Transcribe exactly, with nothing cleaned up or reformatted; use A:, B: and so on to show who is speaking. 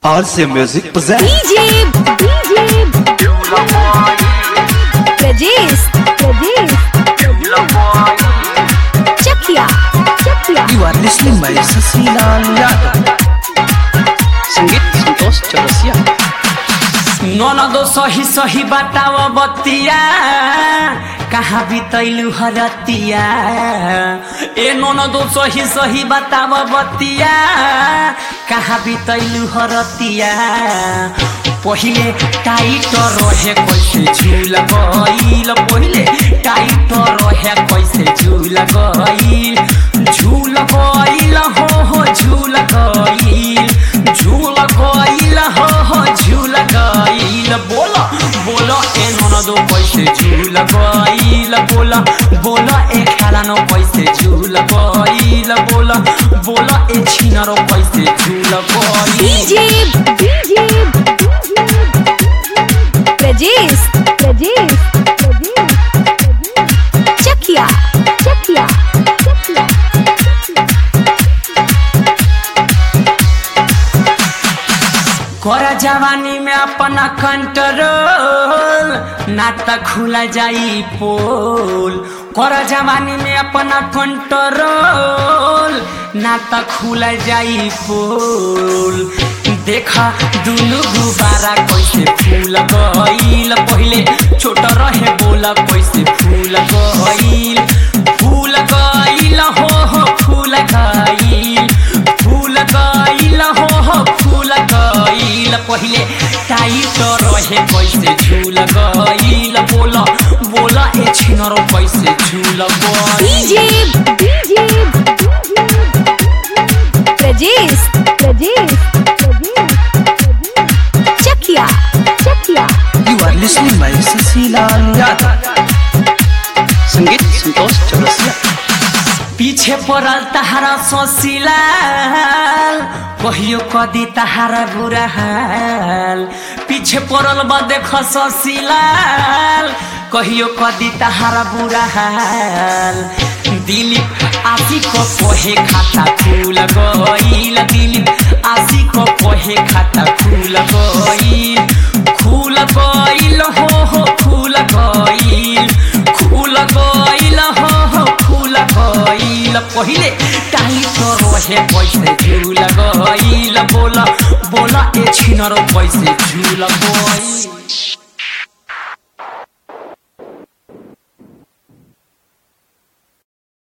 A: R C Music presents
B: D J D J Rajesh Rajesh Chakia Chakia
A: You are listening by Sasilal Yadav.
C: संगीत संतोष चौरसिया।
D: ननदो सही सही बताव बतिया कहाँ बितैलु हरतिया। ए ननदो सही सही बताव बतिया कहाँ बितैलु हरतिया। पहिले टाइट रहे कैसे झूल गइल, पहिले टाइट रहे कैसे झूल गइल, झूल गइल हो हो झूल गइल, झूल गइल हो हो झूल गइल। बोला बोला ए ननदो कैसे झूल गइल, बोला बोला ए खालानो कैसे झूल गइल, बोला बोला ए छिनरो कैसे झूल गइल।
B: D J D J Rajesh Rajesh Chakia Chakia
D: कर जवानी में अपना कंट्रोल ना त खुला जाई पोल। कर जवानी में अपना कंट्रोल ना त खुला जाई पोल। देखा दुनु गुबारा कैसे फूल गइल, पहिले छोट रहे बोला कैसे फूल गइल, फूल गइल हो हो फूल गइल, फूल गइल हो हो फूल गइल। पहिले टाइट रहे कैसे झूल गइल, बोला बोला ए छिनरो कैसे झूल गइल।
B: D J D J Rajesh Rajesh Chakia Chakia
A: You are listening by Sasilal Yadav.
C: संगीत संतोष चौरसिया।
D: पीछे पड़ल तहारा सोसिलाल कहियो कदी तहारा बुरा हाल। पीछे पड़ल बा देख सोसिलाल कहियो कदी तहारा बुरा हाल। दिलीप आशी को कोहे खाता फूल गइल, दिलीप आशी को कोहे खाता फूल गइल, फूल गइल हो हो फूल गइल, फूल गइल हो हो फूल गइल। पहिले टाइट रहे कैसे झूल गइल, बोला बोला ए छिनरो कैसे झूल गइल।